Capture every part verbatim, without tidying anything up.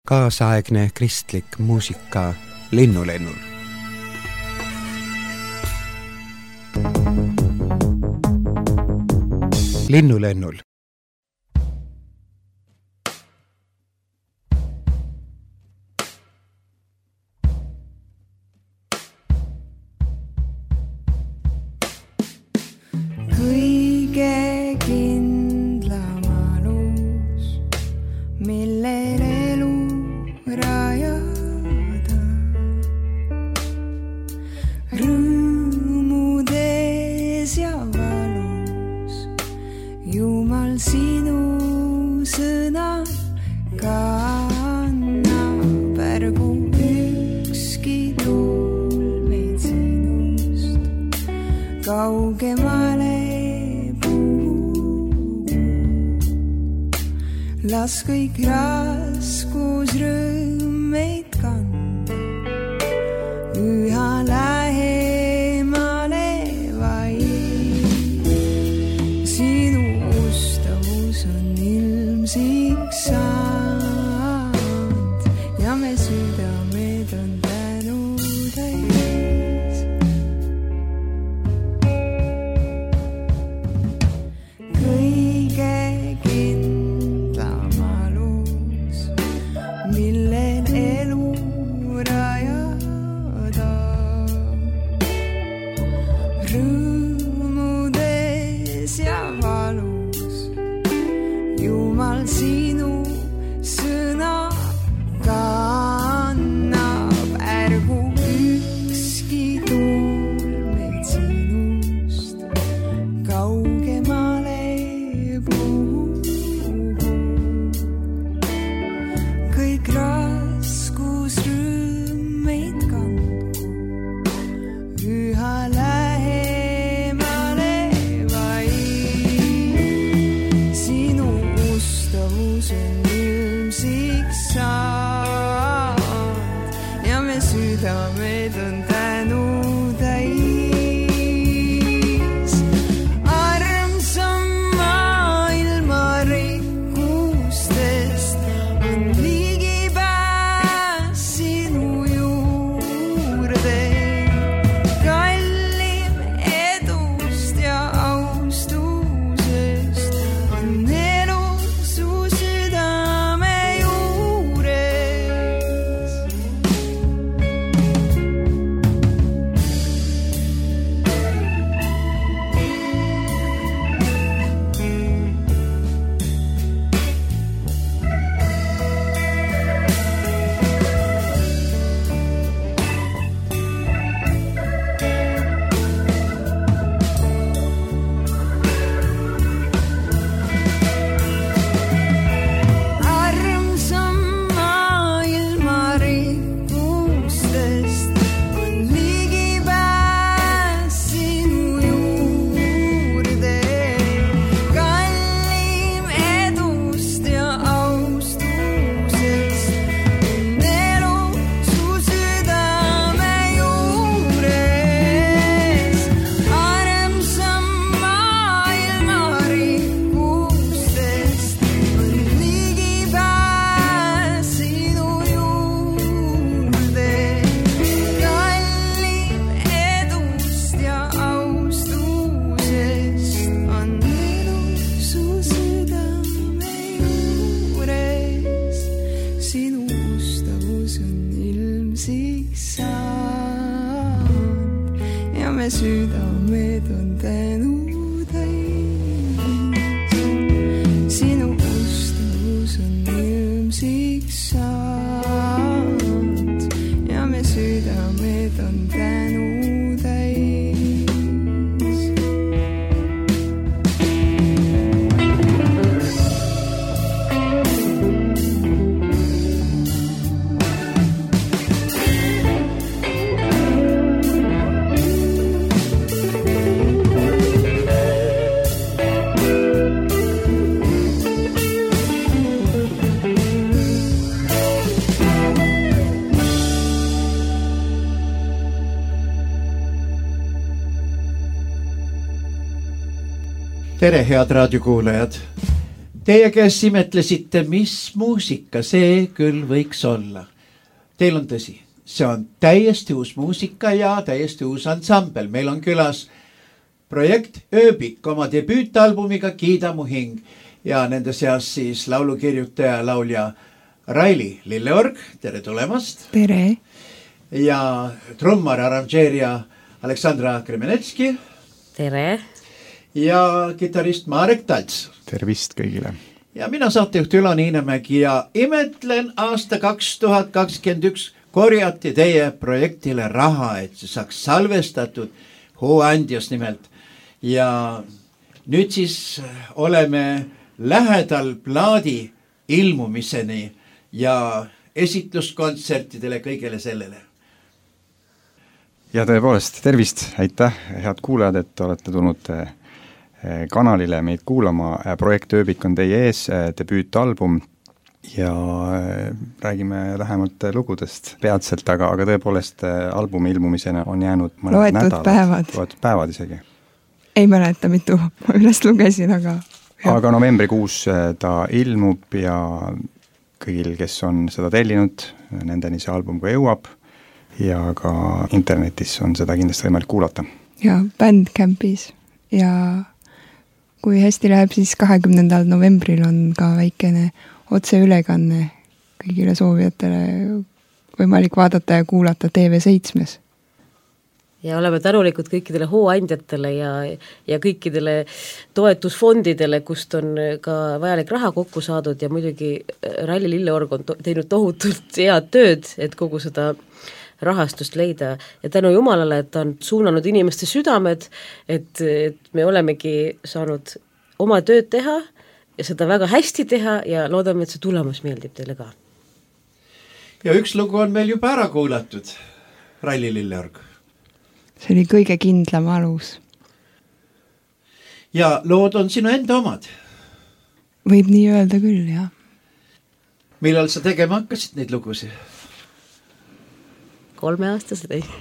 kaasaegne kristlik muusika Linnulennul. Linnulennul. Kõige kindlam alus, millel elu rajada. Rõõmudes ja valus, Jumal sinu sõna kannab. Ärgu ükski tuul meid sinust kaugemale. Las kõik raskus rõõm meid kanda, üha lähemale vaid. Sinu ustavus on ilmsik saanud ja me südamed on tänu täis. Kõige millel elu rajada. Rõõmudes ja valus, Jumal sinu sõna kannab. Ärgu ükski tuul meid sinust kaugemale puhu. Kõik raskus rõõm meid kandu, üha lähemale vaid. Sinu ustavus on ilmsik saanud ja me südamed on tänu täis. Armsam maailma rikkustest on südamed on tänu täis. Sinu ustavus on ilmsik saanud ja me südamed on tänu täis. Tere, head raadiokuulajad! Teie kes imetlesite, mis muusika see küll võiks olla. Teil on tõsi, see on täiesti uus muusika ja täiesti uus ansambel. Meil on külas projekt Ööbik oma debüütalbumiga Kiida mu hing ja nende seas siis laulukirjutaja laulja Raili Lilleorg, tere tulemast. Tere. Ja trummar arranžeerija Aleksandra Kremenetski. Tere. Ja kitarist Marek Talts. Tervist kõigile. Ja mina saatejuht Ülo Niinemägi ja imetlen aasta kaks tuhat kakskümmend üks korjati teie projektile raha, et see saaks salvestatud Hooandjas nimelt. Ja nüüd siis oleme lähedal plaadi ilmumiseni ja esitluskontsertidele kõigele sellele. Ja tõepoolest, tervist, aitäh, head kuulajad, et olete tulnud kanalile meid kuulama. Projekt Ööbik on teie ees, debüütalbum ja räägime lähemalt lugudest peatselt, aga, aga tõepoolest albumi ilmumisena on jäänud mõned loetud nädalad. Päevad. Loetud päevad isegi. Ei mäleta mitu, ma üles lugesin, aga... Ja. Aga novembrikuus ta ilmub ja kõigil, kes on seda tellinud, nendeni see album ka jõuab ja ka internetis on seda kindlasti võimalik kuulata. Ja Bandcampis ja kui hästi läheb, siis kahekümnendal novembril on ka väikene otseülekanne kõigile soovijatele võimalik vaadata ja kuulata T V seitsmes. Ja oleme tänulikud kõikidele hooandjatele ja, ja kõikidele toetusfondidele, kust on ka vajalik raha kokku saadud ja muidugi Raili Lilleorg on to- teinud tohutult head tööd, et kogu seda rahastust leida ja tänu Jumalale, et ta on suunanud inimeste südamed, et, et me olemegi saanud oma tööd teha ja seda väga hästi teha ja loodame, et see tulemus meeldib teile ka. Ja üks lugu on meil juba ära kuulatud, Raili Lilleorg. See oli kõige kindlam alus. Ja lood on sinu enda omad. Võib nii öelda küll, jah. Millal sa tegema hakkasid neid lugusid? Kolmeaastased ei.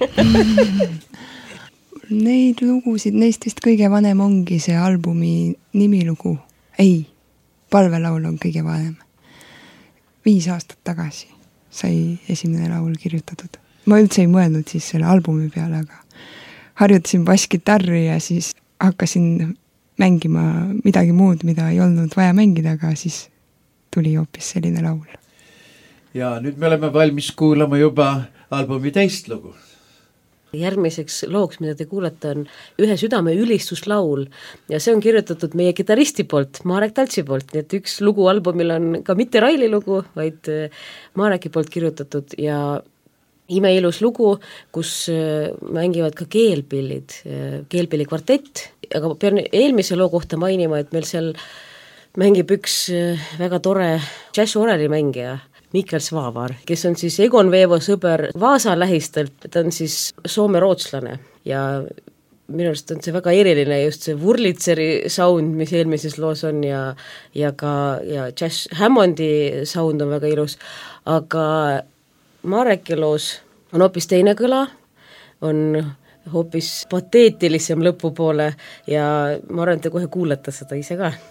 Neid lugusid, neist vist kõige vanem ongi see albumi nimilugu. Ei, palvelaul on kõige vanem. Viis aastat tagasi sai esimene laul kirjutatud. Ma üldse ei mõelnud siis selle albumi peale, aga harjutasin basskitarri ja siis hakkasin mängima midagi muud, mida ei olnud vaja mängida, aga siis tuli hoopis selline laul. Ja nüüd me oleme valmis kuulama juba albumi teist lugu. Järgmiseks looks, mida te kuulete, on Ühe südame ülistuslaul ja see on kirjutatud meie kitaristi poolt, Marek Taltsi poolt, nii et üks lugu albumil on ka mitte Raili lugu, vaid Mareki poolt kirjutatud ja imeilus lugu, kus mängivad ka keelpillid, keelpilli kvartett, aga pean eelmise loo kohta mainima, et meil seal mängib üks väga tore džässoreli mängija, Mikkel Svaavar, kes on siis Egon Veevo sõber Vaasa lähistelt, ta on siis soome-rootslane ja minu arust on see väga eriline just see Wurlitzeri sound, mis eelmises loos on ja, ja ka ja Jazz Hammondi sound on väga ilus, aga Mareki loos on hoopis teine kõla, on hoopis pateetilisem lõpupoole ja ma arvan, et te kohe kuulete seda ise ka.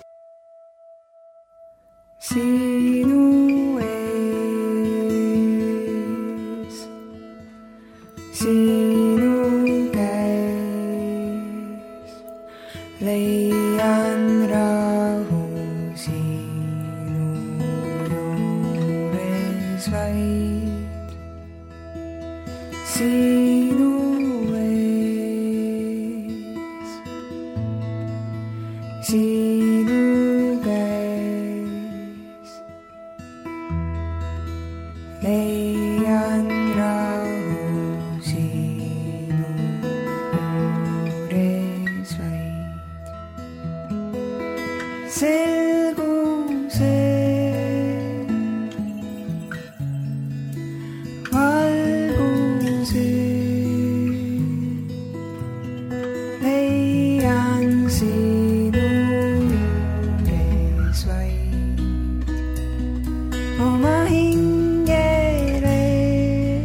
Sinu Sinu käes leian rahu sinu juures vaid. Sinu ees, sinu käes leian rahu selgu see valguse leian sinu juures vaid oma hingele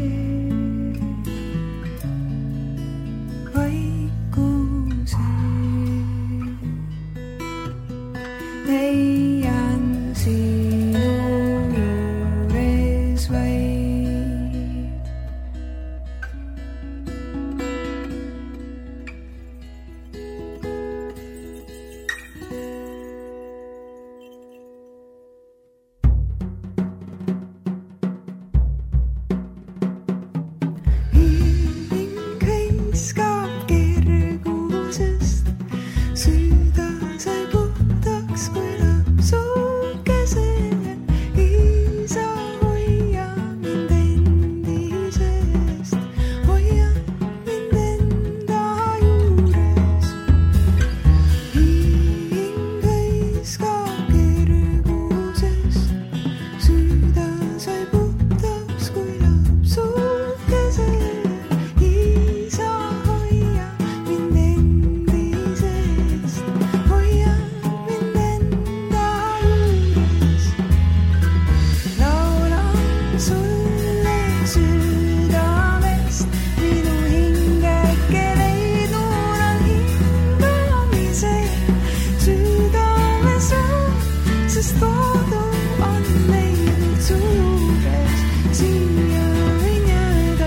südamest minu hingeke leidnud on hingamise südames on, sest kodu on leidnud su juures, siia võin jääda.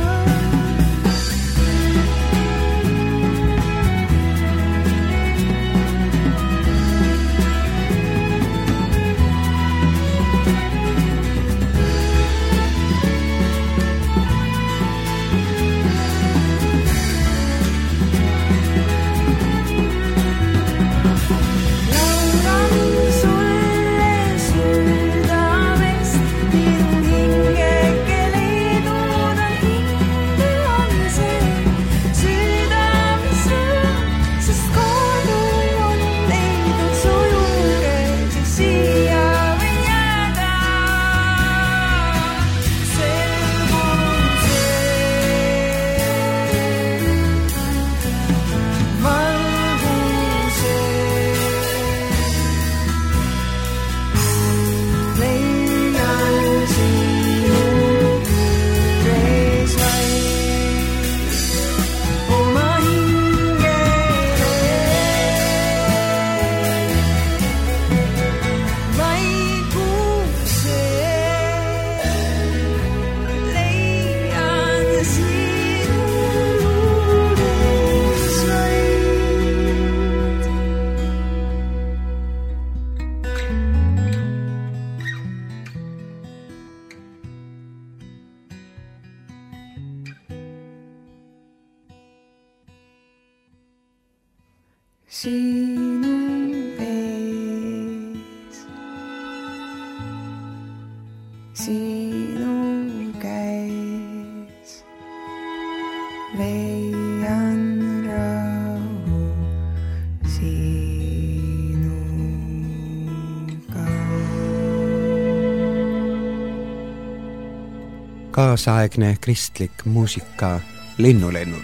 Sinu ees, sinu käes leian rahu sinuga. Kaasaegne kristlik muusika Linnulennul.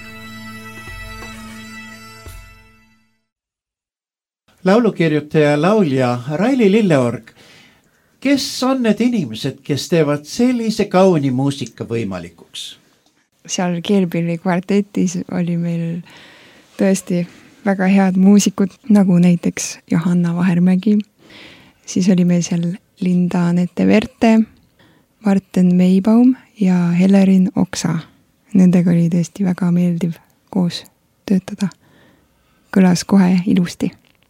Laulukirjutaja laulja Raili Lilleorg, kes on need inimesed, kes teevad sellise kauni muusika võimalikuks? Seal Keelpilli kvartetis oli meil tõesti väga head muusikud, nagu näiteks Johanna Vahermägi. Siis oli meil seal Linda Nette-Verte, Marten Meibaum ja Helerin Oksa. Nendega oli tõesti väga meeldiv koos töötada. Kõlas kohe ilusti.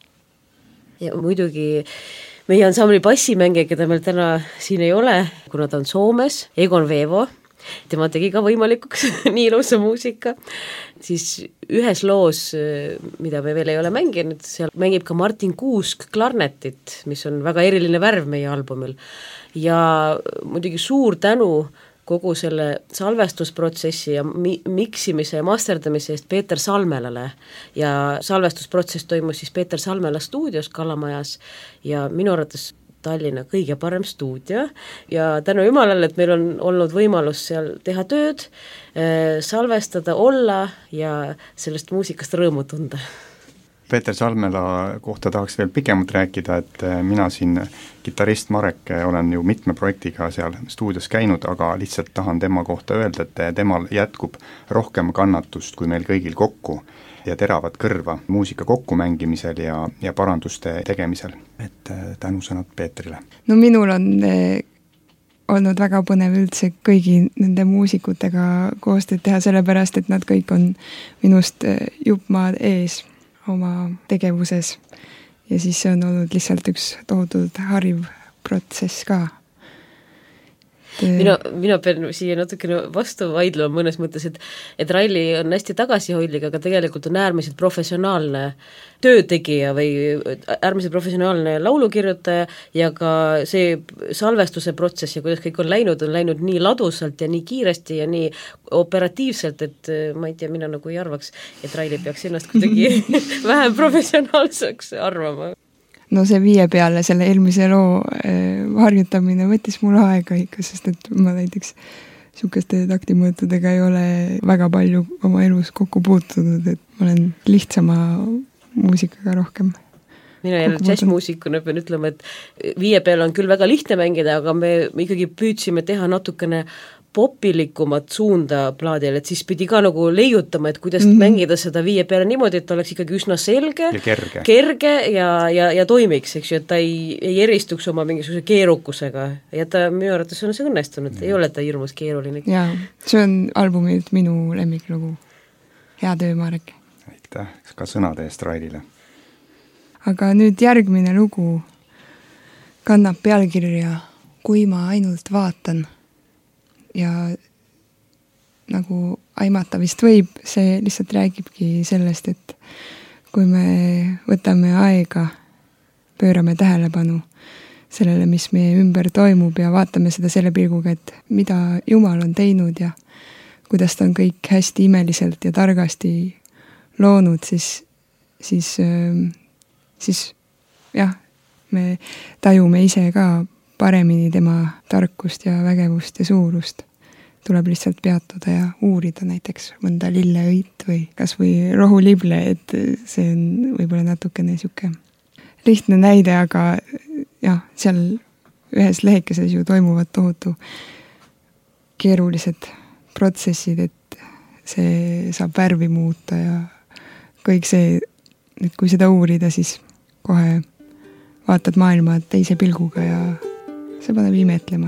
Ja muidugi meie ansambli bassimängija, keda meil täna siin ei ole, kuna ta on Soomes, Egon Vevo, tema tegi ka võimalikuks nii ilusa muusika, siis ühes loos, mida me veel ei ole mänginud, seal mängib ka Martin Kuusk klarnetit, mis on väga eriline värv meie albumil. Ja muidugi suur tänu kogu selle salvestusprotsessi ja mi- miksimise ja masterdamise eest Peeter Salmelale. Ja salvestusprotsess toimus siis Peeter Salmela stuudios Kalamajas ja minu arvates Tallinna kõige parem stuudio ja tänu jumalale, et meil on olnud võimalus seal teha tööd, salvestada, olla ja sellest muusikast rõõmu tunda. Peeter Salmela kohta tahaks veel pikemalt rääkida, et mina siin kitarrist Marek olen ju mitme projektiga seal stuudios käinud, aga lihtsalt tahan tema kohta öelda, et temal jätkub rohkem kannatust kui meil kõigil kokku ja teravat kõrva muusika kokkumängimisel ja, ja paranduste tegemisel. Et tänusõnad Peetrile. No minul on eh, olnud väga põnev üldse kõigi nende muusikutega koostööd teha, sellepärast, et nad kõik on minust eh, juppmaad ees oma tegevuses ja siis see on olnud lihtsalt üks tohutult hariv protsess ka. Mina, mina pean siia natukene vastu vaidlema mõnes mõttes, et, et Raili on hästi tagasihoidlik, aga tegelikult on äärmiselt professionaalne töötegija või äärmiselt professionaalne laulukirjutaja ja ka see salvestuse protsess ja kuidas kõik on läinud, on läinud nii ladusalt ja nii kiiresti ja nii operatiivselt, et ma ei tea, mina nagu ei arvaks, et Raili peaks ennast kuidagi vähem professionaalseks arvama. No see viie peale selle eelmise loo eh, harjutamine võttis mul aega ikka, sest et ma näiteks sihukeste taktimõõtudega ei ole väga palju oma elus kokku puutunud, et ma olen lihtsama muusikaga rohkem. Mina jälle džässmuusikuna pean ütlema, et viie peale on küll väga lihtne mängida, aga me, me ikkagi püüdsime teha natukene popilikumat suunda plaadil, et siis pidi ka nagu leiutama, et kuidas mm-hmm. mängida seda viie peale niimoodi, et ta oleks ikkagi üsna selge ja kerge, kerge ja, ja, ja toimiks, eks ju, et ta ei, ei eristuks oma mingisuguse keerukusega ja ta minu arvates on see õnnestunud, ei ole ta hirmus keeruline. Jaa, see on albumilt minu lemmiklugu. Hea töö, Marek. Aitäh ka sõnade eest Railile. Aga nüüd järgmine lugu kannab pealkirja Kui ma ainult vaatan. Ja nagu aimata vist võib, see lihtsalt räägibki sellest, et kui me võtame aega, pöörame tähelepanu sellele, mis meie ümber toimub ja vaatame seda selle pilguga, et mida Jumal on teinud ja kuidas ta on kõik hästi imeliselt ja targasti loonud, siis, siis, siis jah, me tajume ise ka paremini tema tarkust ja vägevust ja suurust. Tuleb lihtsalt peatuda ja uurida näiteks mõnda lilleõit või kas või rohulible, et see on võib-olla natukene siuke lihtne näide, aga jah, seal ühes lehikeses ju toimuvad tohutu keerulised protsessid, et see saab värvi muuta ja kõik see, et kui seda uurida, siis kohe vaatad maailma teise pilguga ja see paneb imetlema.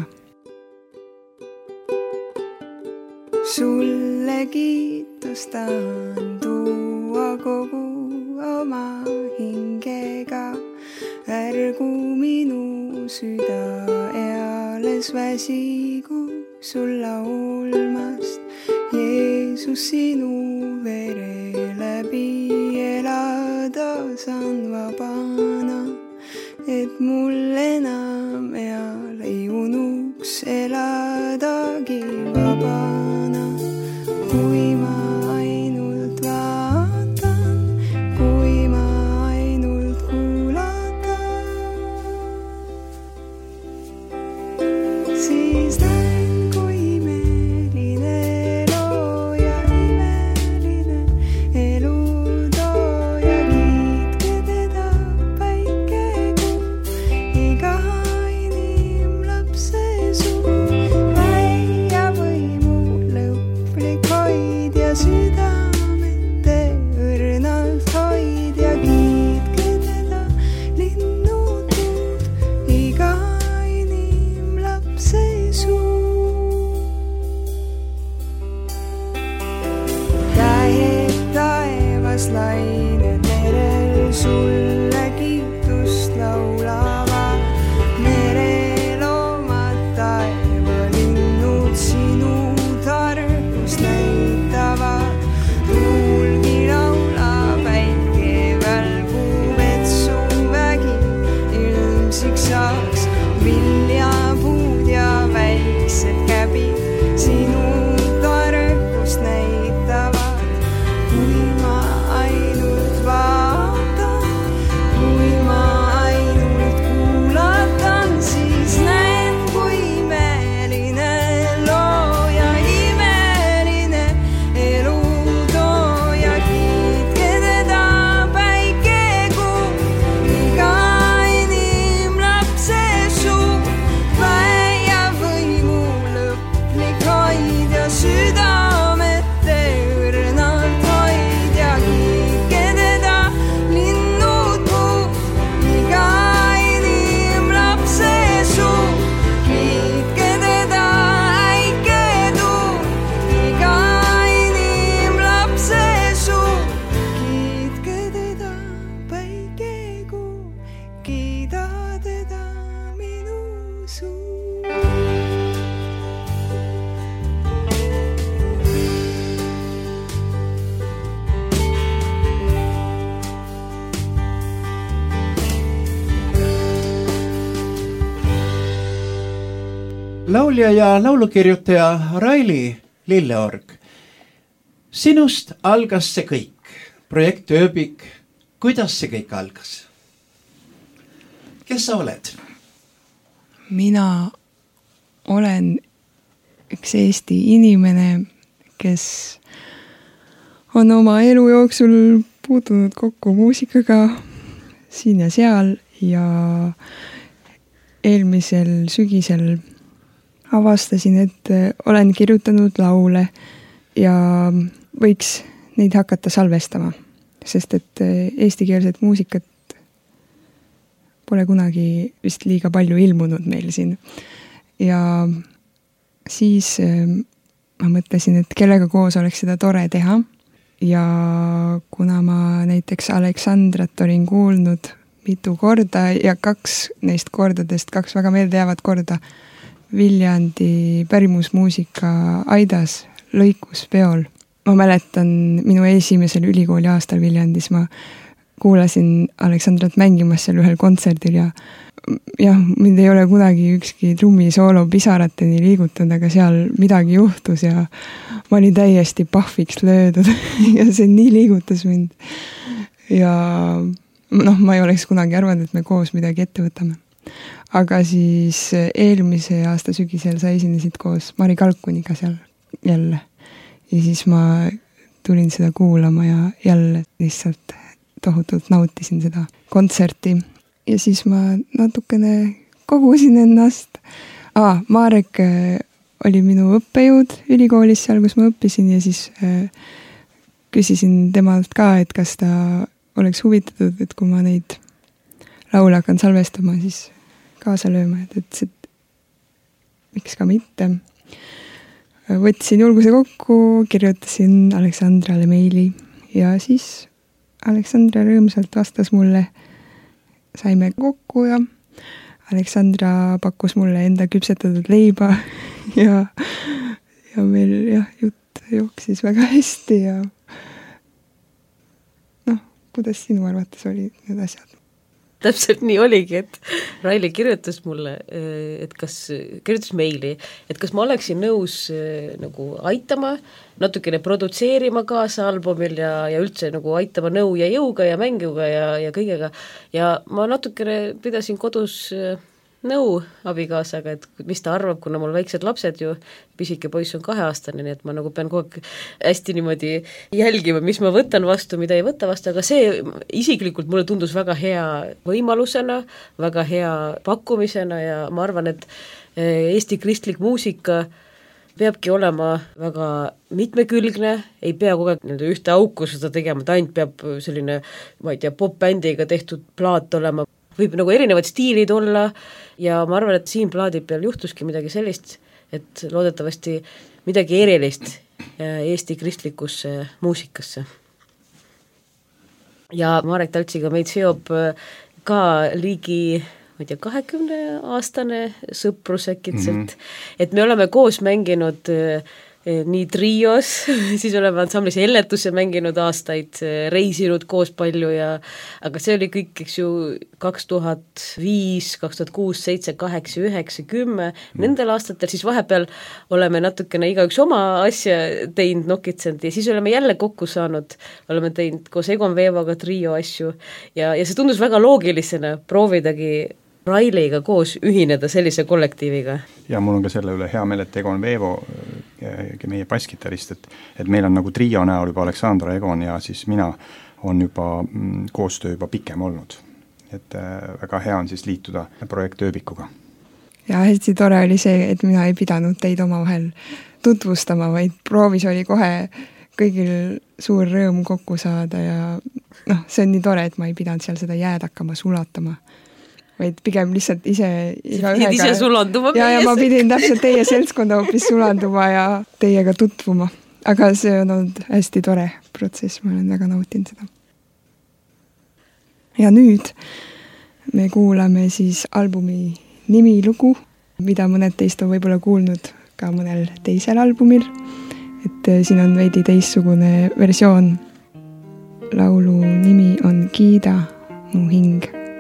Sulle kiitustan tuua kogu oma hingega, ärgu minu süda eales väsigu sul laulmast. Jeesus, sinu vere läbi elada saan vabana, et mul enam eal ei unuks eladagi vabana. Kui ma ainult vaatan, kui ma ainult kuulatan, siis näen, kui imeline loo ja imeline elu too ja kiitke teda päike kuu, iga inimlapse suu, väia võimu lõplik hoid ja südamete õrnalt hoid ja kiitke teda linnutud, iga inimlapse suu. Tähed taevas lained merel sulle kiitust laulavad, mereloomad taeva linnud sinu tarkust näitavad. Tuulgi laula, päike välgub, et su vägi ilmsiks saaks. Viljapuud ja väiksed käbid sinu tarkust näitavad. Kui ma ainult vaatan, kui ma ainult kuulatan, siis näen, kui imeline loo ja imeline elu too ja kiitke teda päike kuu, iga inimlapse suu, väia võimu lõplik hoid ja südamete õrnalt hoid ja kiitke teda linnud puud, iga inimlapse suu, kiitke teda äike tuul, iga inimlapse suu, kiitke teda päike kuu, kiida teda minu suu. Laulja ja laulukirjutaja Raili Lilleorg. Sinust algas see kõik, projekt Ööbik. Kuidas see kõik algas? Kes sa oled? Mina olen üks Eesti inimene, kes on oma elu jooksul puutunud kokku muusikaga siin ja seal ja eelmisel sügisel avastasin, et olen kirjutanud laule ja võiks neid hakata salvestama, sest et eestikeelset muusikat pole kunagi vist liiga palju ilmunud meil siin. Ja siis ma mõtlesin, et kellega koos oleks seda tore teha. Ja kuna ma näiteks Aleksandrat olin kuulnud mitu korda ja kaks neist kordadest, kaks väga meelde jäävad korda Viljandi pärimusmuusika Aidas lõikus peol. Ma mäletan minu esimesel ülikooli aastal Viljandis, ma kuulasin Aleksandrat mängimas seal ühel kontserdil ja jah, mind ei ole kunagi ükski trummisoolo pisarateni liigutanud, aga seal midagi juhtus ja ma olin täiesti pahviks löödud ja see nii liigutas mind. Ja noh, ma ei oleks kunagi arvanud, et me koos midagi ette võtame. Aga siis eelmise aasta sügisel sa esinesid koos Mari Kalkuniga seal jälle. Ja siis ma tulin seda kuulama ja jälle lihtsalt tohutult nautisin seda kontserti. Ja siis ma natukene kogusin ennast. Aa, Marek oli minu õppejõud ülikoolis seal, kus ma õppisin ja siis äh, küsisin temalt ka, et kas ta oleks huvitatud, et kui ma neid laule hakkan salvestama, siis kaasa lööma, et ütles, et miks ka mitte. Võtsin julguse kokku, kirjutasin Aleksandrale meili ja siis Aleksandra rõõmsalt vastas mulle, saime kokku ja Aleksandra pakkus mulle enda küpsetatud leiba ja, ja meil jah, jutt jooksis väga hästi ja noh, kuidas sinu arvates oli need asjad? Täpselt nii oligi, et Raili kirjutas mulle, et kas, kirjutas meili, et kas ma oleksin nõus nagu aitama, natukene produtseerima kaasa albumil ja, ja üldse nagu aitama nõu ja jõuga ja mänguga ja, ja kõigega. Ja ma natukene pidasin kodus nõu abikaasaga, et mis ta arvab, kuna mul väiksed lapsed ju, pisike poiss on kaheaastane, nii et ma nagu pean kogu aeg hästi niimoodi jälgima, mis ma võtan vastu, mida ei võta vastu, aga see isiklikult mulle tundus väga hea võimalusena, väga hea pakkumisena ja ma arvan, et Eesti kristlik muusika peabki olema väga mitmekülgne, ei pea kogu aeg ühte auku seda tegema, ta ainult peab selline, ma ei tea, pop-bändiga tehtud plaat olema, võib nagu erinevad stiilid olla ja ma arvan, et siin plaadi peal juhtuski midagi sellist, et loodetavasti midagi erilist Eesti kristlikusse muusikasse. Ja Marek Taltsiga meid seob ka ligi, ma ei tea, kahekümne aastane sõprus äkitselt, mm-hmm. et me oleme koos mänginud nii trios, siis oleme ansamblis Elletuse mänginud aastaid, reisinud koos palju ja aga see oli kõik, eks ju, kaks tuhat viis, kaks tuhat kuus, seitse, kaheksa, üheksa, kümme, nendel aastatel siis vahepeal oleme natukene igaüks oma asja teinud, nokitsenud ja siis oleme jälle kokku saanud, oleme teinud koos Egon Veevaga trio asju ja, ja see tundus väga loogilisena proovidagi Railiga koos ühineda sellise kollektiiviga. Ja mul on ka selle üle hea meel, et Egon Veevo, meie basskitarist, et, et meil on nagu trio näol juba Aleksandra, Egon ja siis mina on juba mm, koostöö juba pikem olnud. Et äh, väga hea on siis liituda projekt Ööbikuga. Ja hästi tore oli see, et mina ei pidanud teid omavahel tutvustama, vaid proovis oli kohe kõigil suur rõõm kokku saada ja noh, see on nii tore, et ma ei pidanud seal seda jääd hakkama sulatama. Vaid pigem lihtsalt ise iga ühega. Ise sulanduma. Ja, ja ma pidin täpselt teie seltskonda hoopis sulanduma ja teiega tutvuma. Aga see on olnud hästi tore protsess, ma olen väga nautinud seda. Ja nüüd me kuulame siis albumi nimilugu, mida mõned teist on võib-olla kuulnud ka mõnel teisel albumil. Et siin on veidi teistsugune versioon. Laulu nimi on Kiida mu hing.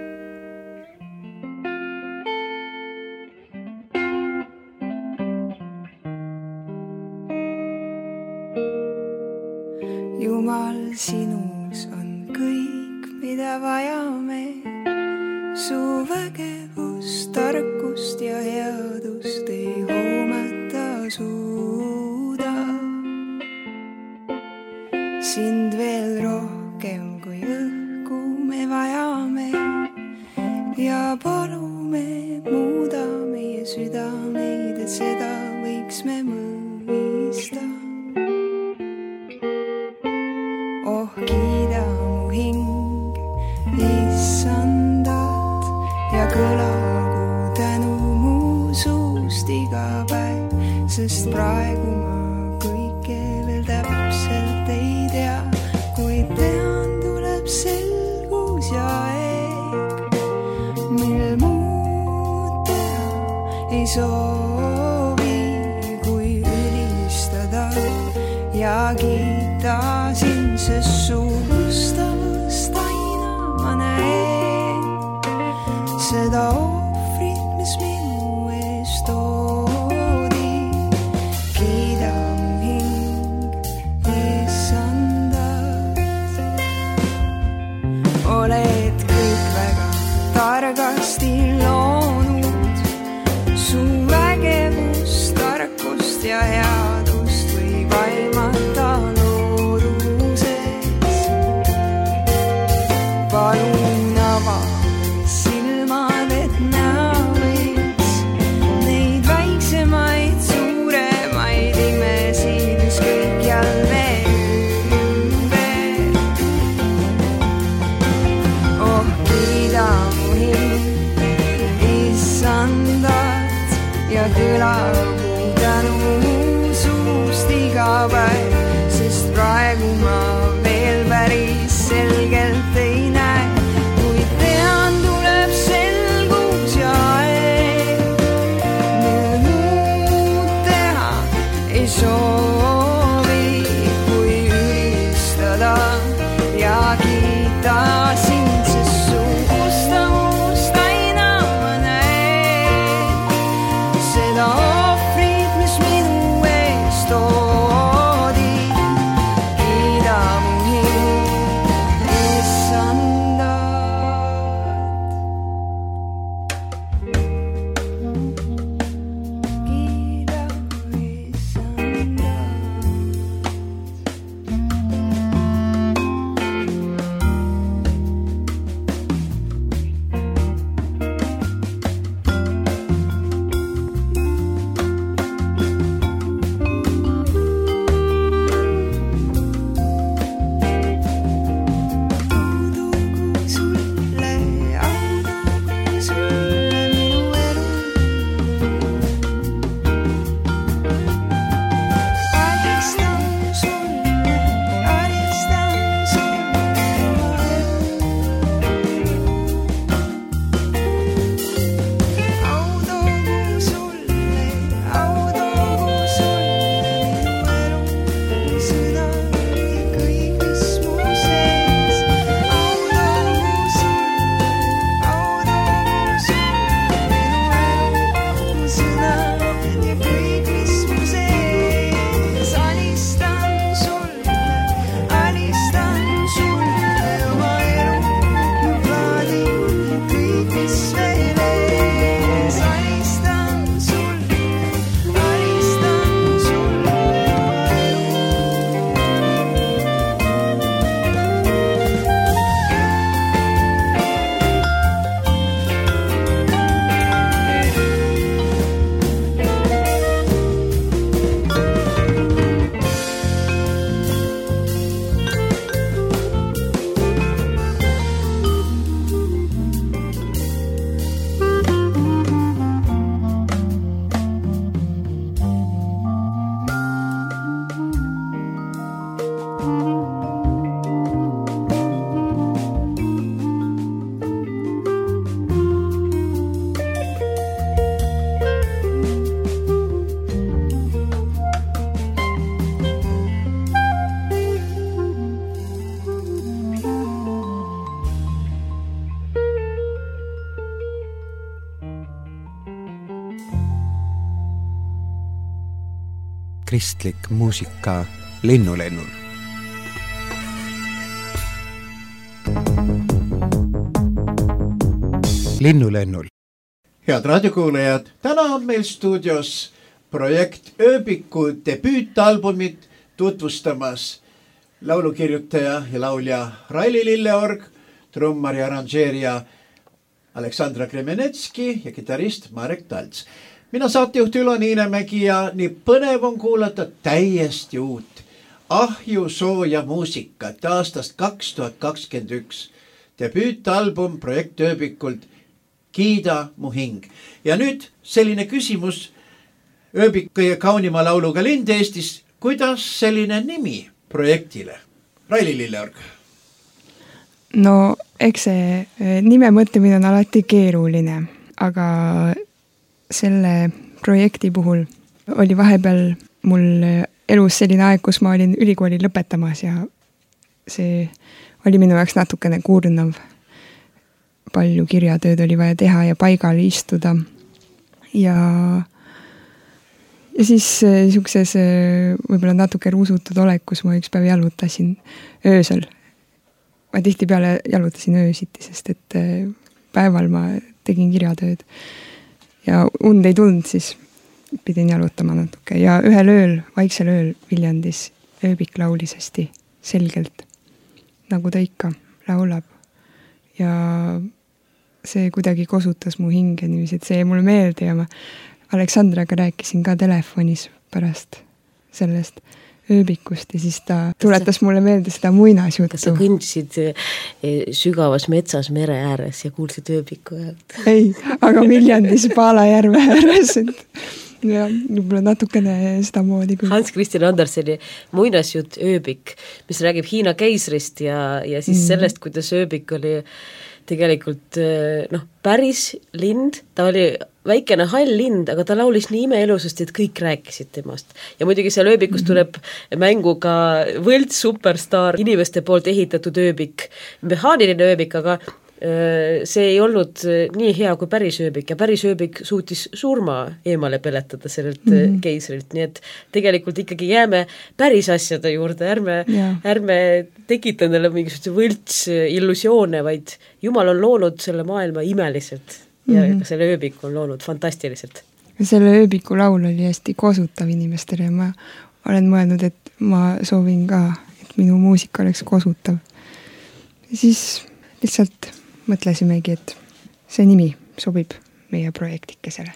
Jumal, sinus on kõik, mida vajame, su vägevust, tarkust ja headust ei hoomata suuda. Sind veel rohkem kui õhku me vajame ja palume muuda meie südameid, et seda sest praegu ma kõike veel täpselt ei tea, kuid tean, tuleb selgus ja aeg, mil muud teha ei soovi, kui ülistada ja kiita sind, sest suustavust aina ma näen seda ohvrit, mis minu ees toodi. Kiida mu hing, issandad. Oled kõik väga targasti loonud, su vägevust, tarkust ja headust võib aimata looduses. Palun ava silmad, et näha võiks neid väiksemaid, suuremaid imesid, mis kõikjal veel ümber. Oh, kiida mu hing, issandad, ja kõlab mu tänu suust iga päev, sest praegu ma veel päris selgelt ei näe, kuid tean, tuleb selgus ja aeg, mil muud teha ei soovi, kui ülistada ja kiita sind, sest su ustavust aina ma näen seda ohvrit, mis minu ees toodi. Kiida mu hing, issandad. Kiida mu issandad. Audugu sulle, audugu sulle minu elu. Alistan sulle, alistan sulle minu elu. Audugu sulle, audugu sulle minu elu. Sõda ja kõik, mis mu sees. Audugu sulle, audugu sulle minu elu. Sõda ja kõik, mis mu sees. Alistan sulle, alistan sulle oma elu. Mu plaadid ja kõik, mis veel ees. Alistan sulle, alistan sulle oma elu. Kristlik muusika Linnulennul. Linnulennul. Head raadiokuulajad, täna on meil stuudios projekt Ööbiku debüütalbumit tutvustamas laulukirjutaja ja laulja Raili Lilleorg, trummar ja arranžeerija Aleksandra Kremenetski ja kitarrist Marek Talts. Mina saatejuht Ülo Niinemägi ja nii põnev on kuulata täiesti uut ahju sooja muusikat aastast kaks tuhat kakskümmend üks. Debüütalbum projekt Ööbikult Kiida mu hing. Ja nüüd selline küsimus, ööbik kõige kaunima lauluga lind Eestis. Kuidas selline nimi projektile? Raili Lilleorg. no eks see nime mõtlemine on alati keeruline, aga selle projekti puhul oli vahepeal mul elus selline aeg, kus ma olin ülikooli lõpetamas ja see oli minu jaoks natukene kurnav. Palju kirjatööd oli vaja teha ja paigal istuda. Ja, ja siis niisuguses võib-olla natuke ruusutud olekus ma üks päev jalutasin öösel. Ma tihti peale jalutasin öösiti, sest et päeval ma tegin kirjatööd. Ja und ei tulnud, siis pidin jalutama natuke. Ja ühel ööl, vaiksel ööl Viljandis ööbik laulis hästi selgelt, nagu ta ikka laulab. Ja see kuidagi kosutas mu hinge niiviisi, et see jäi mulle meelde ja ma Aleksandraga rääkisin ka telefonis pärast sellest ööbikust ja siis ta tuletas mulle meelde seda muinasjuttu. Kas sa kõndisid sügavas metsas mere ääres ja kuulsid ööbiku häält? Ei, aga Viljandis Paalajärve ääres, et ja võib-olla natukene seda moodi. Hans Christian Anderseni muinasjutt ööbik, mis räägib Hiina keisrist ja, ja siis mm. sellest, kuidas ööbik oli tegelikult noh, päris lind, ta oli väikene hall lind, aga ta laulis nii imeelusasti, et kõik rääkisid temast. Ja muidugi seal ööbikus tuleb mängu ka võlts superstar, inimeste poolt ehitatud ööbik, mehaaniline ööbik, aga see ei olnud nii hea kui päris ööbik ja päris ööbik suutis surma eemale peletada sellelt mm-hmm. keisrilt, nii et tegelikult ikkagi jääme päris asjade juurde, ärme, yeah. ärme tekita endale mingisuguse võlts illusioone, vaid Jumal on loonud selle maailma imeliselt ja mm-hmm. selle ööbiku on loonud fantastiliselt. Selle ööbiku laul oli hästi kosutav inimestele ja ma olen mõelnud, et ma soovin ka, et minu muusika oleks kosutav. Ja siis lihtsalt mõtlesimegi, et see nimi sobib meie projektikesele.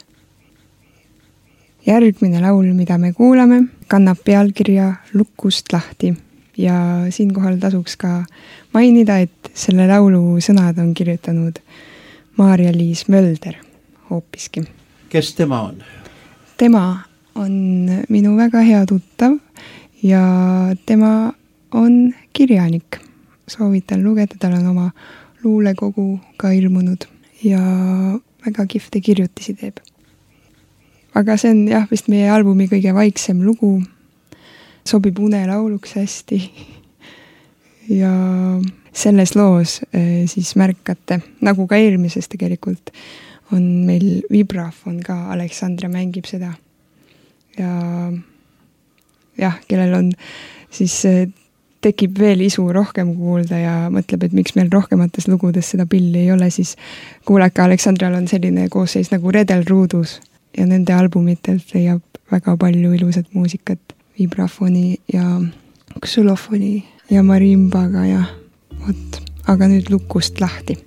Järgmine laul, mida me kuulame, kannab pealkirja Lukust lahti ja siinkohal tasuks ka mainida, et selle laulu sõnad on kirjutanud Maarja-Liis Mölder hoopiski. Kes tema on? Tema on minu väga hea tuttav ja tema on kirjanik. Soovitan lugeda, tal on oma luulekogu ka ilmunud ja väga kihvte kirjutisi teeb. Aga see on jah, vist meie albumi kõige vaiksem lugu, sobib unelauluks hästi ja selles loos siis märkate, nagu ka eelmises tegelikult, on meil vibrafon ka, Aleksandra mängib seda ja jah, kellel on siis tekib veel isu rohkem kuulda ja mõtleb, et miks meil rohkemates lugudes seda pilli ei ole, siis kuulake, Aleksandral on selline koosseis nagu Redel ruudus ja nende albumitelt leiab väga palju ilusat muusikat, vibrafoni ja xylofoni ja marimbaga ja vot, aga nüüd Lukust lahti.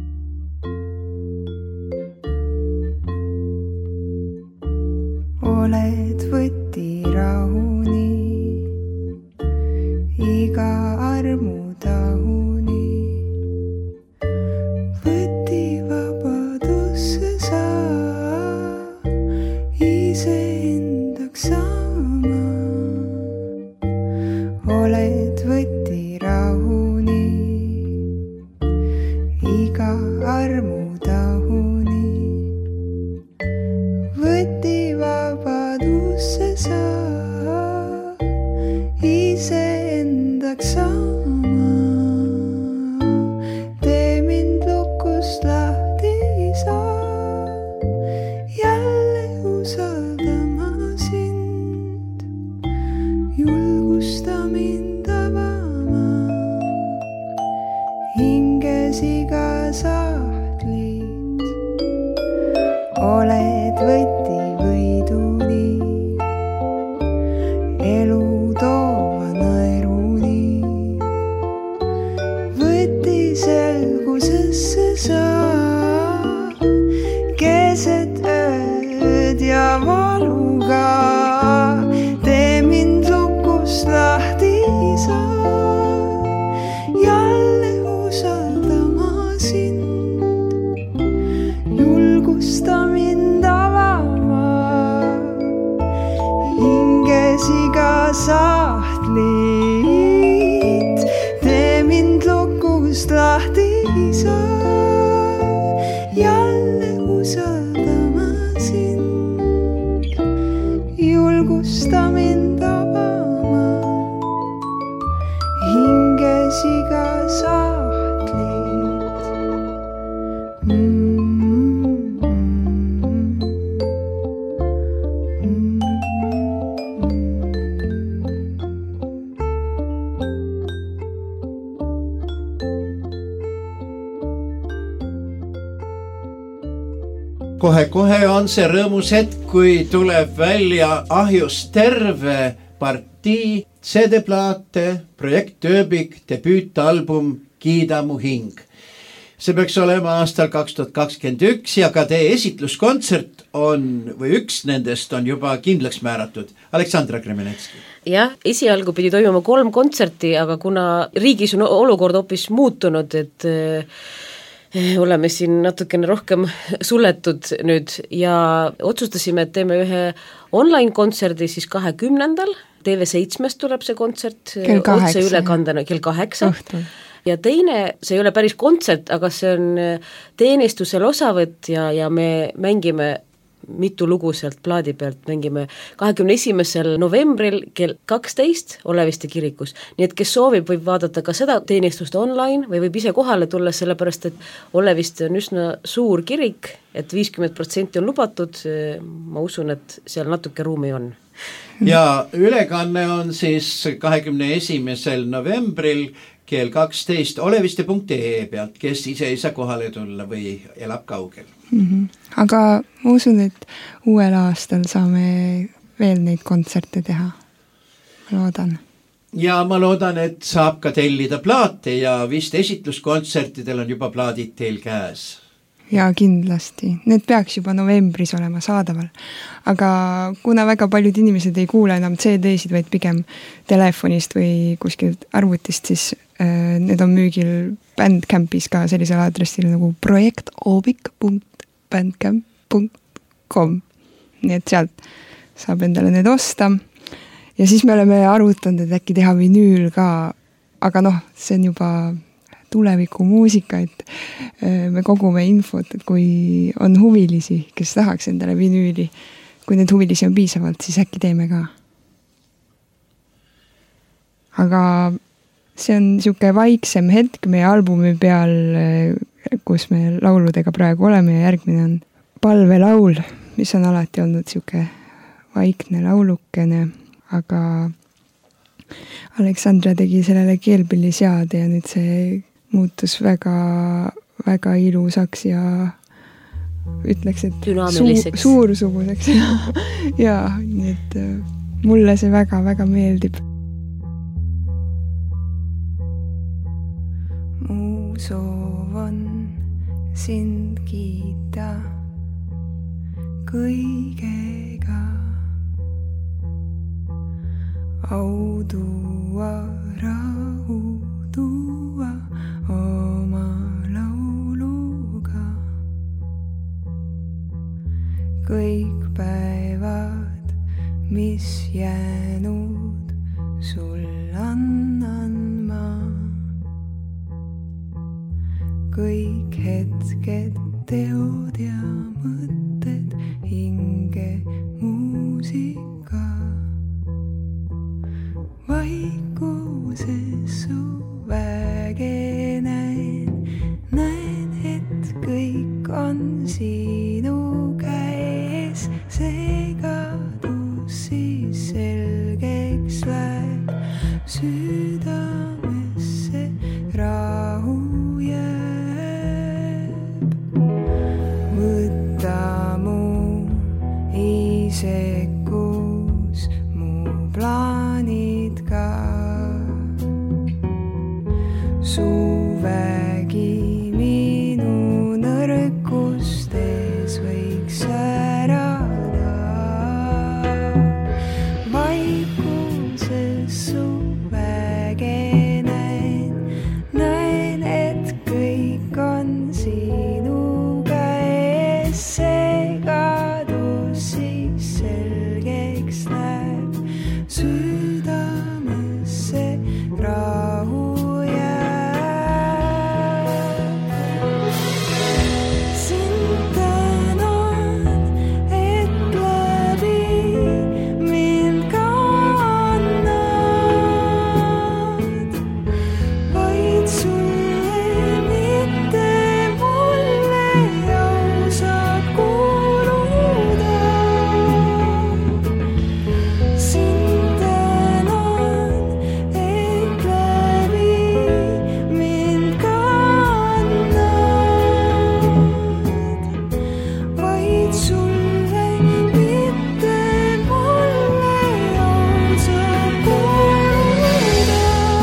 Oled võti rahuni iga armu tahuni, võti vabadusse saa, iseendaks saama. Oled võti rahuni hinges iga sahtlit, tee mind lukust lahti saa, jälle usaldama sind, julgusta mind avama, hinges iga sahtlit. Mm. Kohe-kohe on see rõõmus hetk, kui tuleb välja ahjust terve partii C D-plaate, projektööbik, debüütalbum Kiida mu hing. See peaks olema aastal kaks tuhat kakskümmend üks ja ka teie esitluskontsert on, või üks nendest on juba kindlaks määratud. Aleksandra Kremenetski. Jah, esialgu pidi toimuma kolm kontserti, aga kuna riigis on olukord hoopis muutunud, et oleme siin natukene rohkem suletud nüüd ja otsustasime, et teeme ühe online kontserdi siis kahekümnendal, T V seitsmest tuleb see kontsert otse ülekandena kell kaheksa. Õhtul. Ja teine, see ei ole päris kontsert, aga see on teenistusel osavõtt ja, ja me mängime mitu lugu sealt plaadi pealt, mängime kahekümne esimesel novembril kell kaksteist Oleviste kirikus. Nii et kes soovib, võib vaadata ka seda teenistust online või võib ise kohale tulla, sellepärast et Oleviste on üsna suur kirik, et viiskümmend protsenti on lubatud, ma usun, et seal natuke ruumi on. Ja ülekanne on siis kahekümne esimesel novembril kell kaksteist oleviste punkt ee pealt, kes ise ei saa kohale tulla või elab kaugel. Mm-hmm. Aga ma usun, et uuel aastal saame veel neid kontserte teha. Ma loodan. Ja ma loodan, et saab ka tellida plaate ja vist esitluskontsertidel on juba plaadid teil käes. Ja kindlasti. Need peaks juba novembris olema saadaval. Aga kuna väga paljud inimesed ei kuule enam C D-sid, vaid pigem telefonist või kuskilt arvutist, siis äh, need on müügil Bandcampis ka sellisel aadressil nagu projektoobik punkt bandcamp punkt com. Nii et sealt saab endale need osta. Ja siis me oleme arvutanud, et äkki teha vinüül ka, aga noh, see on juba tuleviku muusika, et me kogume infot, et kui on huvilisi, kes tahaks endale vinüüli, kui need huvilisi on piisavalt, siis äkki teeme ka. Aga see on niisugune vaiksem hetk meie albumi peal, kus me lauludega praegu oleme ja järgmine on palvelaul, mis on alati olnud niisugune vaikne laulukene, aga Aleksandra tegi sellele keelpilliseade ja nüüd see muutus väga, väga ilusaks ja ütleks, et su- suursuguseks. ja, nii et mulle see väga, väga meeldib. Mu soov on sind kiita kõigega, au tuua, rahu tuua oma lauluga. Kõik päevad, mis jäänud, sul annan ma. Kõik hetked, teod ja mõtted, hinge muusika. Vaikuses su väge näen, näen, et kõik on sinu käes. Segadus siis selgeks läheb, südamesse rahu jääb. Võta mu isekus, mu plaanid ka. Su vägi minu nõrkustes võiks särada. Vaikuses su vägi südamesse rahu jääb. Sind tänan, et läbi meil kannad, vaid sulle, mitte mulle ausad kuuluda. Sind tänan, et läbi meil kannad, vaid sulle, mitte mulle ausad kuuluda.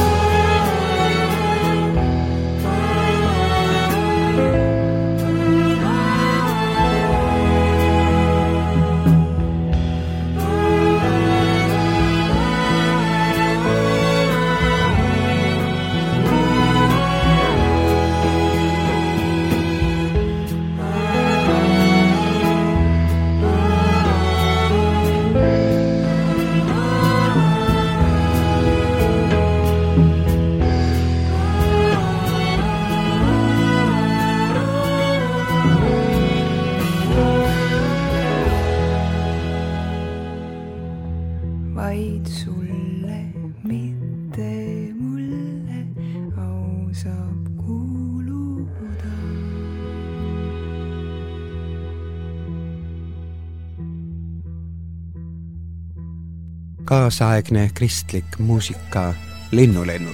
Vaid sulle, mitte mulle au saab kuuluda. Kaasaegne kristlik muusika Linnulennul.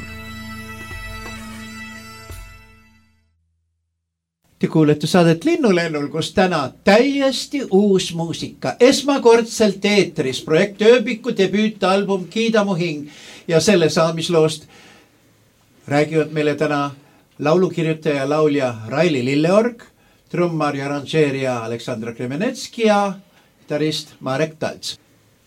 Te kuulete saadet Linnulennul, kus täna täiesti uus muusika. Esmakordselt eetris projekt Ööbiku debüütalbum Kiida mu hing ja selle saamisloost räägivad meile täna laulukirjutaja ja laulja Raili Lilleorg, trummar ja arranžeerija Aleksandra Kremenetski ja gitarrist Marek Talts.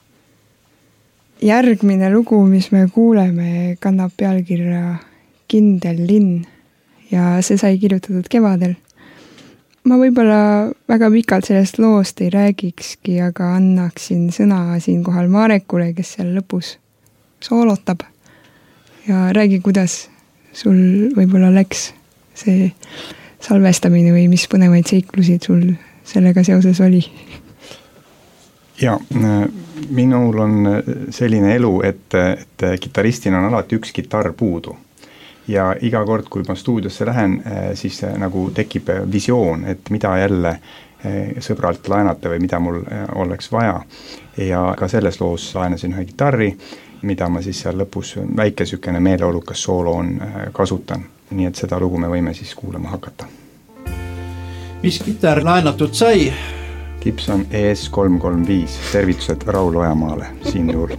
Järgmine lugu, mis me kuuleme, kannab pealkirja Kindel linn ja see sai kirjutatud kevadel. Ma võib-olla väga pikalt sellest loost ei räägikski, aga annaksin sõna siinkohal Marekule, kes seal lõpus soolotab. Ja räägi, kuidas sul võib-olla läks see salvestamine või mis põnevaid seiklusid sul sellega seoses oli? Ja minul on selline elu, et, et kitaristil on alati üks kitarr puudu. Ja iga kord, kui ma stuudiosse lähen, siis nagu tekib visioon, et mida jälle sõbralt laenata või mida mul oleks vaja. Ja ka selles loos laenasin ühe kitarri, mida ma siis seal lõpus väike sükene meeleolukas sooloon kasutan. Nii et seda lugu me võime siis kuulama hakata. Mis kitarr laenatud sai? Gibson E S kolm kolm viis, tervitused Raul Ojamaale siin juhul.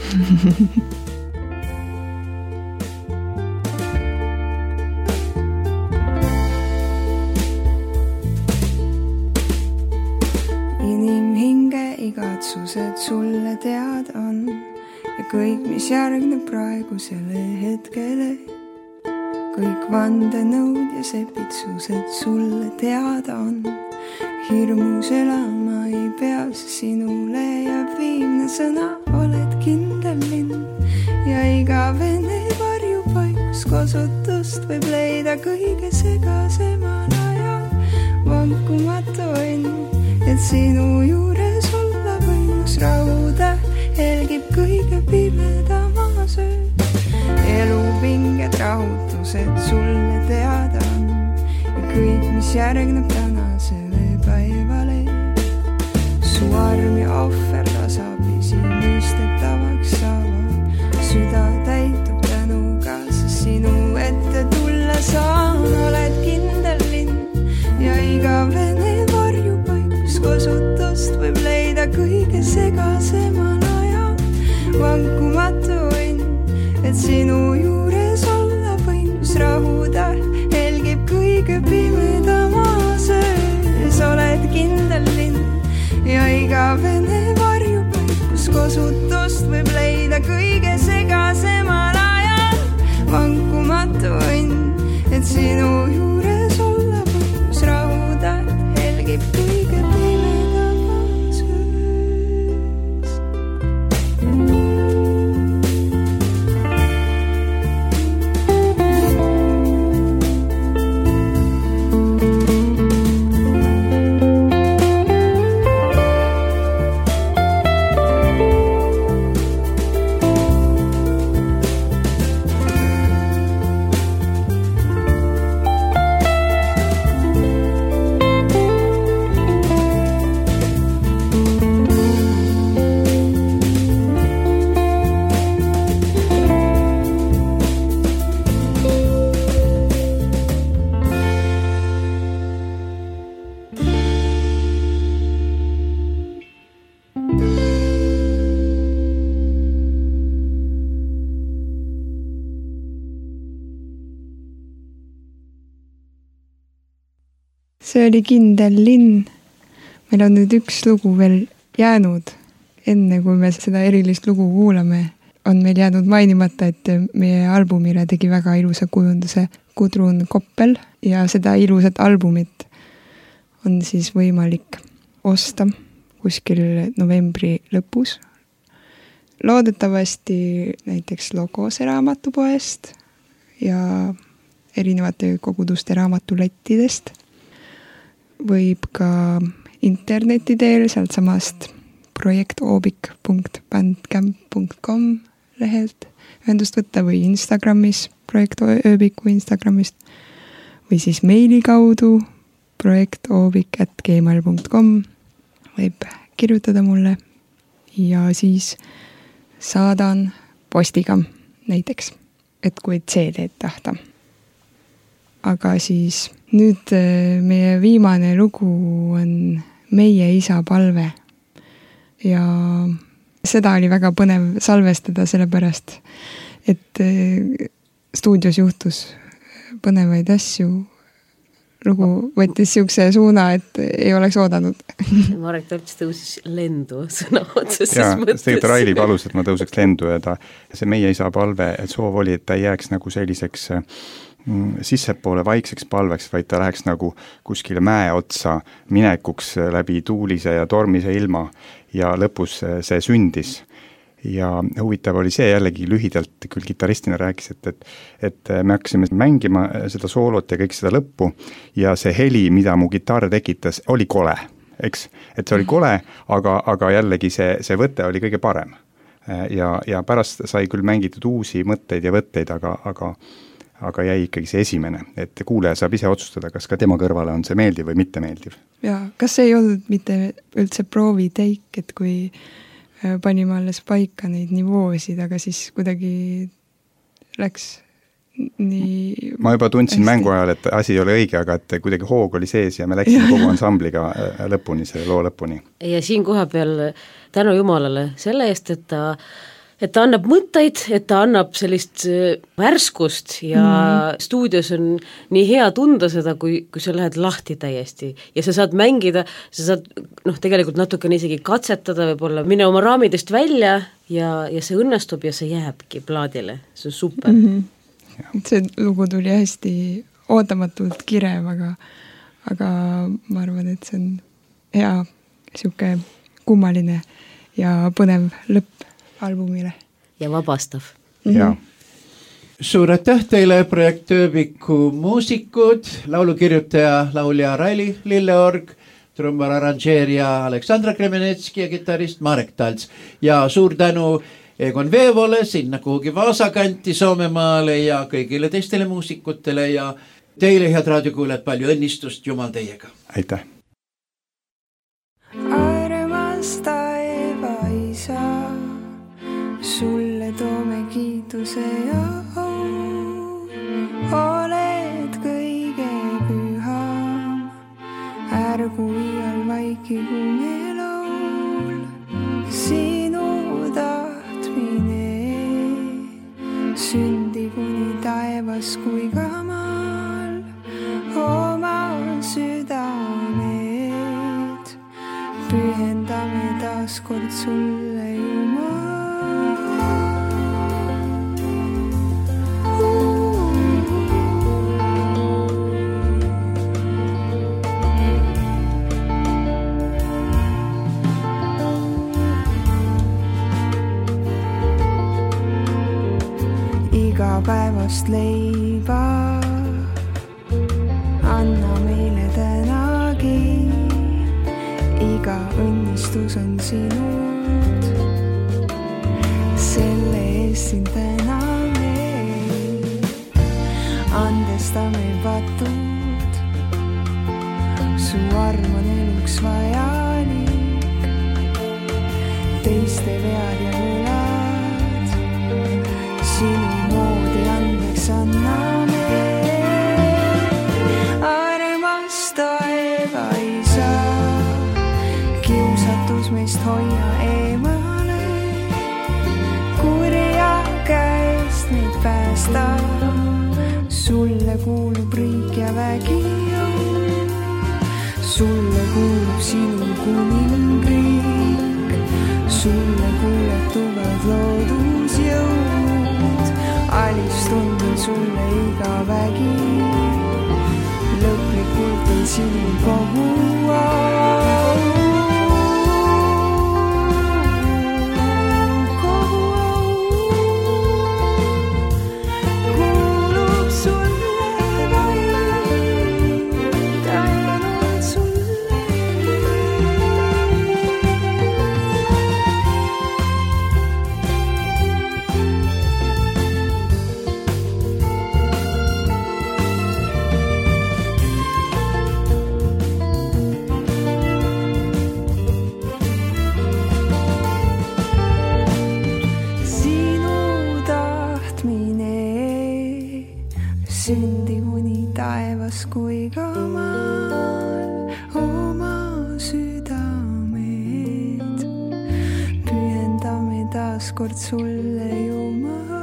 Inimhinge igatsused sulle tead on ja kõik, mis järgneb praegusele hetkele. Kõik vandenõud ja sepitsused sulle teada on. Hirmus elama ei pea, sinule ja viimne sõna, oled kindel linn ja igavene varjupaikus kasutust võib leida kõige segasemal ajal. Vankumatu õnn, et sinu juures olla võimus rahuda, helgib kõige pimedama söö. Elupinged, rahutused sulle teada on ja kõik, mis järgneb tänasele päevale. Su arm ja ohver tasapisi mõistetavaks saavad. Süda täitub tänuga, sest sinu ette tulla saan. Oled kindel linn ja igavene varjupaikus kasutust võib leida kõige segasemal ajal. Vankumatu õnn, et sinu juures olla võimus rahuda, helgib kõige pimedama söös. Oled kindel linn ja igavene varjupaikus kasutust võib leida kõige segasemal ajal. Vankumatu õnn, et sinu juures olla võimus rahuda, helgib kõige pimedama söös. see oli Kindel linn. Meil on nüüd üks lugu veel jäänud. Enne kui me seda erilist lugu kuulame, on meil jäänud mainimata, et meie albumile tegi väga ilusa kujunduse Gudrun Koppel ja seda ilusat albumit on siis võimalik osta kuskil novembri lõpus. Loodetavasti näiteks Logose raamatupoest ja erinevate koguduste raamatulettidest. Võib ka interneti teel sealt samast projektoobik punkt bandcamp punkt com lehelt ühendust võtta või Instagramis, projektööbiku Instagramist või siis meili kaudu projektoobik at gmail punkt com võib kirjutada mulle ja siis saadan postiga näiteks, et kui C D-d tahta. Aga siis nüüd meie viimane lugu on Meie isa palve ja seda oli väga põnev salvestada sellepärast, et stuudios juhtus põnevaid asju. Lugu võttis siukse suuna, et ei oleks oodanud. Marek Talts tõusis lendu sõna otseses ja, mõttes. Ja, Raili palus, et ma tõuseks lendu ja ta, see meie isa palve, et soov oli, et ta jääks nagu selliseks sissepoole vaikseks palveks, vaid ta läheks nagu kuskile mäe otsa minekuks läbi tuulise ja tormise ilma ja lõpus see sündis. Ja huvitav oli see jällegi lühidalt, küll kitarristina rääkis, et, et, et me hakkasime mängima seda soolot ja kõik seda lõppu ja see heli, mida mu kitarr tekitas, oli kole, eks? Et see oli kole, aga, aga jällegi see, see võte oli kõige parem. Ja, ja pärast sai küll mängitud uusi mõtteid ja võtteid, aga, aga aga jäi ikkagi see esimene, et kuulaja saab ise otsustada, kas ka tema kõrvale on see meeldiv või mitte meeldiv. Ja kas see ei olnud mitte üldse prooviteik, et kui panime alles paika neid nivoosid, aga siis kuidagi läks nii... Ma juba tundsin hästi mängu ajal, et asi ei ole õige, aga et kuidagi hoog oli sees ja me läksime kogu ansambliga lõpuni, selle loo lõpuni. Ja siin koha peal tänu Jumalale selle eest, et ta et ta annab mõtteid, et ta annab sellist värskust ja mm. stuudios on nii hea tunda seda, kui, kui sa lähed lahti täiesti ja sa saad mängida, sa saad noh, tegelikult natukene isegi katsetada, võib-olla mine oma raamidest välja ja, ja see õnnestub ja see jääbki plaadile, see on super. Mm-hmm. See lugu tuli hästi ootamatult kirev, aga, aga ma arvan, et see on hea siuke kummaline ja põnev lõpp albumile. Ja vabastav. Ja. Suur aitäh teile projektööbiku muusikud, laulukirjutaja, laulja Raili Lilleorg, trummar, arranžeerija Aleksandra Kremenetski ja kitarrist Marek Talts. Ja suur tänu Egon Veevole sinna kuhugi Vaasakanti Soomemaale ja kõigile teistele muusikutele ja teile, head raadiokuulajad, palju õnnistust, Jumal teiega. Aitäh. Armasta Eva isa, sulle toome kiituse ja au. Oled kõige püham, ärgu iial vaikigu me laul. Sinu tahtmine sündigu nii taevas kui ka maal. Oma südamed pühendame taas kord sulle, Jumal. Igapäevast leiba anna meile tänagi, iga õnnistus on sinult, selle eest sind täname, andestame patud, su arm on eluks vajalik, teiste vead ja võlad sinu moodi andeks anname. Armasta Eva isa, kiusatus meist hoia eemale. sinu kuningriik, sulle kuuletuvad loodusjõud, alistundel sulle iga vägi, lõplikult on sinu kogu au. Kogu au kuulub sulle vaid, ainult sulle. Sündi kuni taevas kui ka maal oma südamed. Pühendame taas kord sulle, Jumal.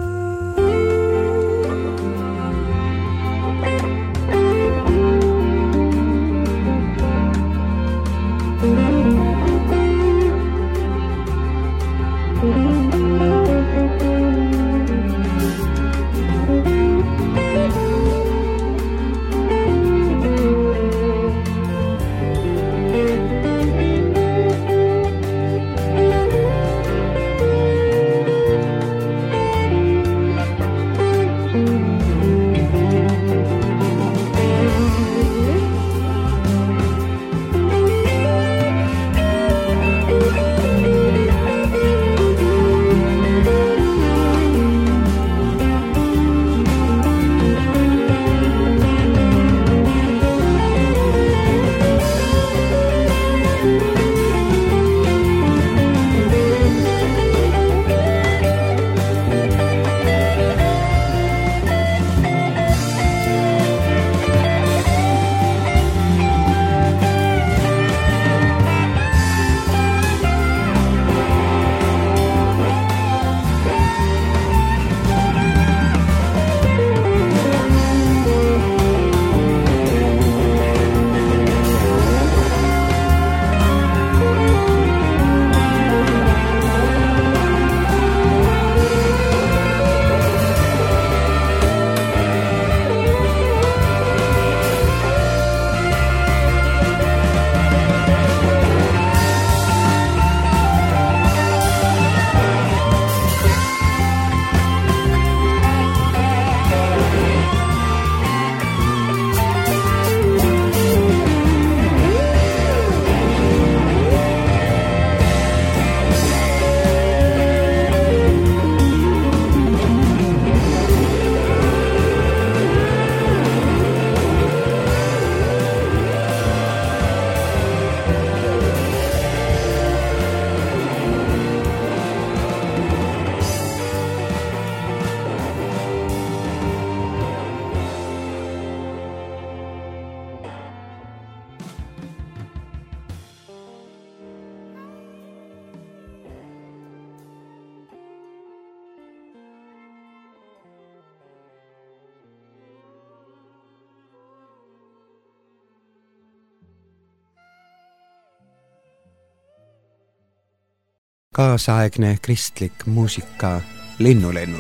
Kaasaegne kristlik muusika Linnulennul.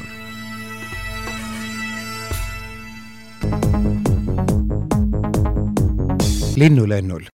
Linnulennul